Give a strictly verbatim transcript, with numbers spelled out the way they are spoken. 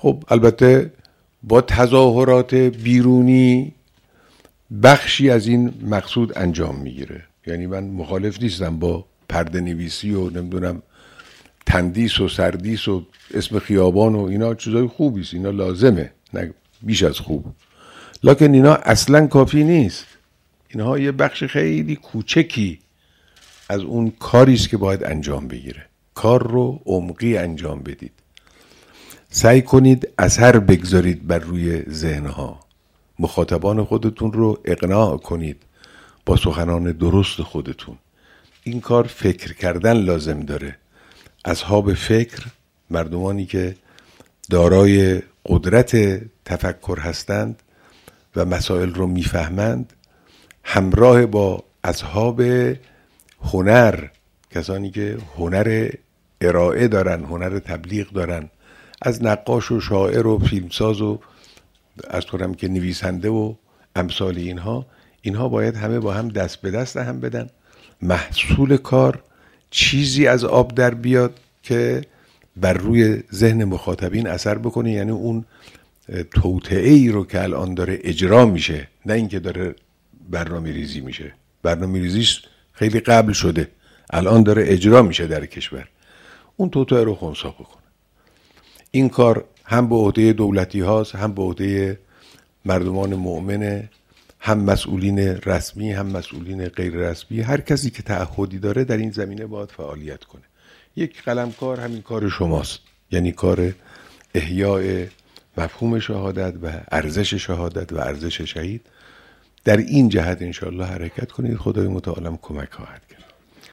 خب البته با تظاهرات بیرونی بخشی از این مقصود انجام میگیره. یعنی من مخالف نیستم با پرده نویسی و نمیدونم تندیس و سردیس و اسم خیابان و اینا چیزای خوبیست، اینا لازمه، نه بیش از خوب، لکن اینا اصلا کافی نیست. اینها یه بخش خیلی کوچکی از اون کاریست که باید انجام بگیره. کار رو عمقی انجام بدید، سعی کنید اثر بگذارید بر روی ذهنها، مخاطبان خودتون رو اقناع کنید با سخنان درست خودتون. این کار فکر کردن لازم داره. اصحاب فکر، مردمانی که دارای قدرت تفکر هستند و مسائل رو میفهمند، همراه با اصحاب هنر، کسانی که هنر ارائه دارن، هنر تبلیغ دارن، از نقاش و شاعر و فیلمساز و از طورم که نویسنده و امثال اینها، اینها باید همه با هم دست به دست هم بدن. محصول کار چیزی از آب در بیاد که بر روی ذهن مخاطبین اثر بکنه. یعنی اون توطئه ای رو که الان داره اجرا میشه، نه اینکه داره برنامه ریزی میشه، برنامه ریزیش خیلی قبل شده، الان داره اجرا میشه در کشور، اون توطئه رو خنثی بکنه. این کار هم به عهده دولتی هاست، هم به عهده مردمان مؤمنه، هم مسئولین رسمی، هم مسئولین غیر رسمی. هر کسی که تعهدی داره در این زمینه باید فعالیت کنه. یک قلمکار همین کار شماست، یعنی کار احیاء مفهوم شهادت و ارزش شهادت و ارزش شهید. در این جهت انشاءالله حرکت کنید، خدای متعال کمک خواهد کرد.